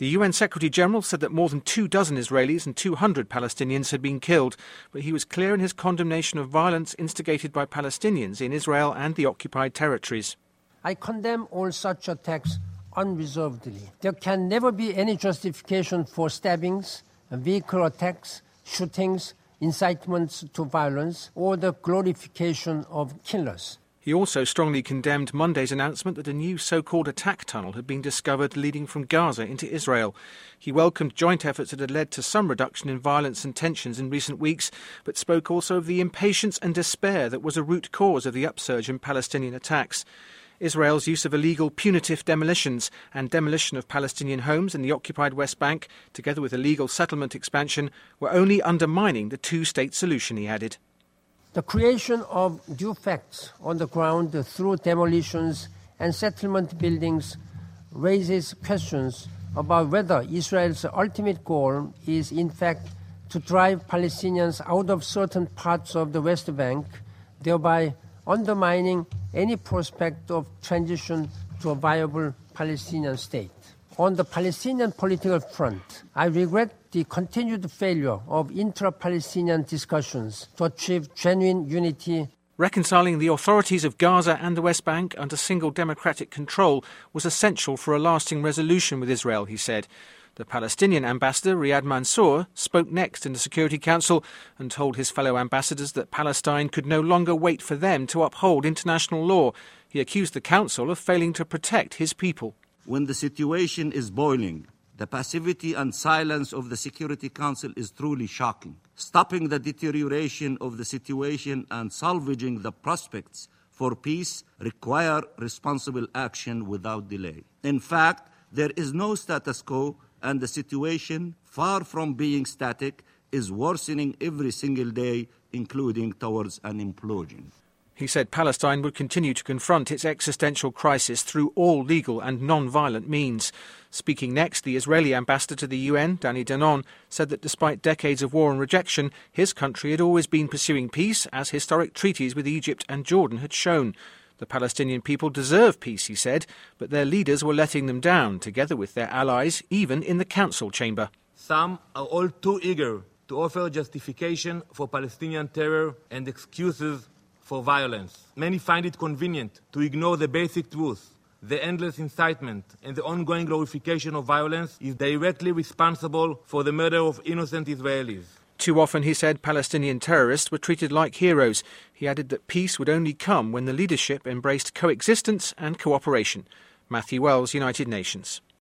The UN Secretary-General said that more than 24 Israelis and 200 Palestinians had been killed, but he was clear in his condemnation of violence instigated by Palestinians in Israel and the occupied territories. I condemn all such attacks unreservedly. There can never be any justification for stabbings, vehicle attacks, shootings, incitements to violence, or the glorification of killers. He also strongly condemned Monday's announcement that a new so-called attack tunnel had been discovered leading from Gaza into Israel. He welcomed joint efforts that had led to some reduction in violence and tensions in recent weeks, but spoke also of the impatience and despair that was a root cause of the upsurge in Palestinian attacks. Israel's use of illegal punitive demolitions and demolition of Palestinian homes in the occupied West Bank, together with illegal settlement expansion, were only undermining the two-state solution, he added. The creation of due facts on the ground through demolitions and settlement buildings raises questions about whether Israel's ultimate goal is in fact to drive Palestinians out of certain parts of the West Bank, thereby undermining any prospect of transition to a viable Palestinian state. On the Palestinian political front, I regret the continued failure of intra-Palestinian discussions to achieve genuine unity. Reconciling the authorities of Gaza and the West Bank under single democratic control was essential for a lasting resolution with Israel, he said. The Palestinian ambassador, Riyad Mansour, spoke next in the Security Council and told his fellow ambassadors that Palestine could no longer wait for them to uphold international law. He accused the Council of failing to protect his people. When the situation is boiling, the passivity and silence of the Security Council is truly shocking. Stopping the deterioration of the situation and salvaging the prospects for peace require responsible action without delay. In fact, there is no status quo, and the situation, far from being static, is worsening every single day, including towards an implosion. He said Palestine would continue to confront its existential crisis through all legal and non-violent means. Speaking next, the Israeli ambassador to the UN, Danny Danon, said that despite decades of war and rejection, his country had always been pursuing peace, as historic treaties with Egypt and Jordan had shown. The Palestinian people deserve peace, he said, but their leaders were letting them down, together with their allies, even in the council chamber. Some are all too eager to offer justification for Palestinian terror and excuses for violence. Many find it convenient to ignore the basic truth. The endless incitement and the ongoing glorification of violence is directly responsible for the murder of innocent Israelis. Too often, he said, Palestinian terrorists were treated like heroes. He added that peace would only come when the leadership embraced coexistence and cooperation. Matthew Wells, United Nations.